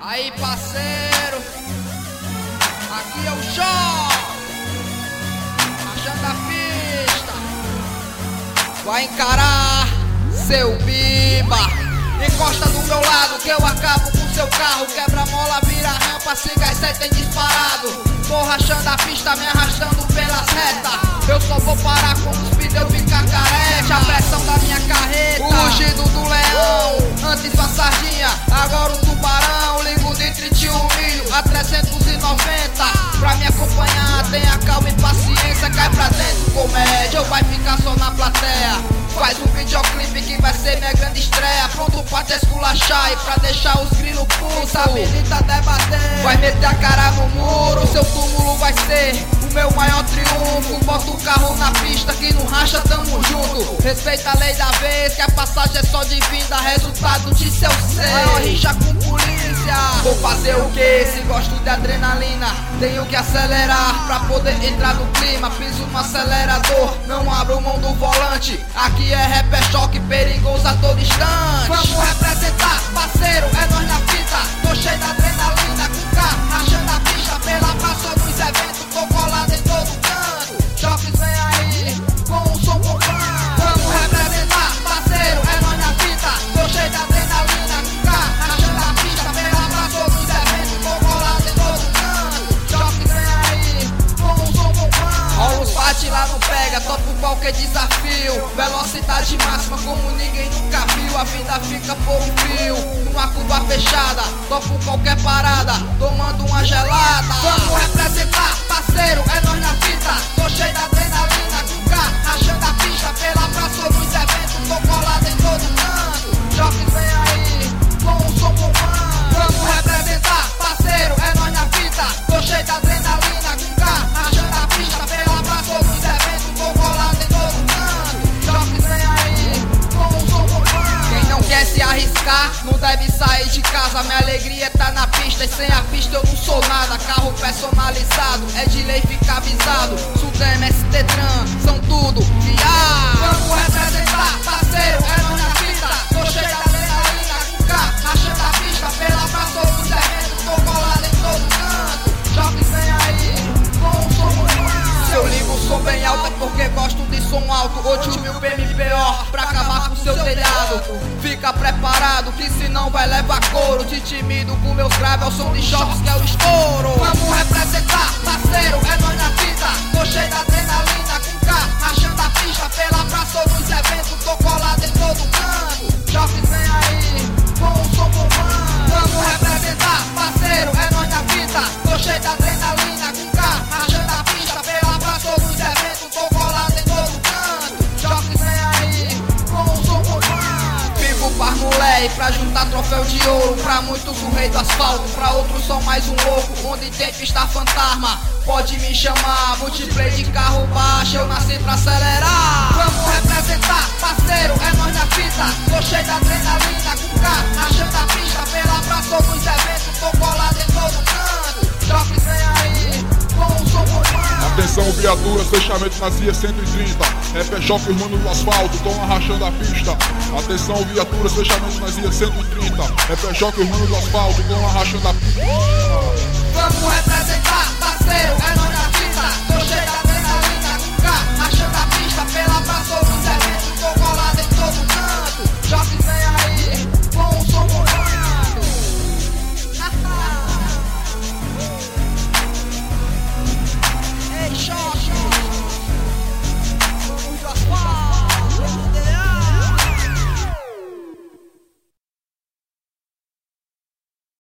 Aí, parceiro, aqui é o show, achando a pista. Vai encarar seu biba. Encosta do meu lado que eu acabo com seu carro. Quebra a mola, vira rampa, siga as setas disparado. Tô rachando a pista, me arrastando pelas retas. Eu só vou parar quando os pneus ficar careca. A pressão da minha carreta, o rugido do leão. Antes a sardinha, agora o tubarão. Ligo de 31 milho a 390. Pra me acompanhar, tenha calma e paciência. Cai pra dentro, comédia, ou vai ficar só na plateia. Faz um videoclipe que vai ser minha grande estreia. Pronto pra te esculachar e pra deixar os grilos putos. Habilita debater, vai meter a cara no muro. Seu túmulo vai ser o meu maior triunfo. Bota o carro na pista que no racha tamo junto. Respeita a lei da vez, que a passagem é só de vinda. Resultado de seu ser, maior rixa com polícia. Vou fazer o que? Se gosto de adrenalina, tenho que acelerar pra poder entrar no clima. Piso no acelerador, não abro mão do volante. Aqui é rap, é choque, perigoso a todo instante. Vamos representar, parceiro, é nós na fita. Tô cheio de adrenalina, com carro, rachando a pista. Pela praça nos eventos, tô colado em todo canto. Jockeys vem aí, com um som bombando. Vamos representar, parceiro, é nós na fita. Tô cheio de adrenalina, com carro, rachando a pista. Pela praça nos eventos, tô colado em todo canto. Jockeys vem aí, com um som bombando. Rola os bate lá não pega, topo qualquer desafio. Velocidade máxima como ninguém nunca viu. A vida fica por um fio, numa curva fechada. Topo qualquer parada, tomando uma gelada. Vamos representar, parceiro, é nós na fita. Tô cheio de adrenalina, com carro, rachando a pista. Pela praça nos eventos, tô colado em todo canto. Jockeys vem aí, com um som bombando. Vamos representar, parceiro, é nós na fita. Tô cheio de adrenalina, com carro, rachando a pista. Pela praça nos eventos, tô colado em todo canto. Jockeys vem aí, com um som bombando. Quem não quer se arriscar, não deve sair de casa. Minha alegria tá na pista e sem a pista eu não sou nada. Carro personalizado, é de lei ficar avisado. Sudem, ST Tran, são tudo viado. Vamos representar, parceiro, é nós na fita. Tô cheio de adrenalina, com carro, rachando a pista. Pela praça dos eventos, tô colado em todo canto. Jockeys vem aí, com um som bombando. Se eu ligo o som bem alto é porque gosto de som alto. 8.000 PMPO pra acabar com seu telhado. Fica preparado que senão vai levar couro. De tímido com meus graves é o som de choques que é o estouro. Vamos representar, parceiro, é nós na fita. Tô cheio de adrenalina, com carro, rachando a pista. Pela praça nos eventos, tô colado em todo canto. Jockeys vem aí, com um som bombando. Vamos representar, parceiro, é nós na fita. Tô cheio de adrenalina, com carro, rachando a pista. Pela praça nos eventos, tô colado em todo canto. Jockeys vem aí, com um som bombando. Vivo para mulher e pra juntar troféu de ouro. Pra muitos o rei do asfalto, pra outros só mais um louco. Onde tem pista fantasma, pode me chamar. Multiplay de carro baixo, eu nasci pra acelerar. Vamos representar, parceiro, é nós na fita. Tô cheio de adrenalina, com carro, rachando a pista. Pela praça nos eventos, tô colado em todo canto. Jockeys vem aí, com um som bombando. Atenção viaturas, fechamento na CIA 130. É choque, mano do asfalto, tão arrachando a pista. Atenção viaturas, fechamento na CIA 130. É choque, mano do asfalto, tão arrachando a pista. Vamos representar, parceiro, é nós na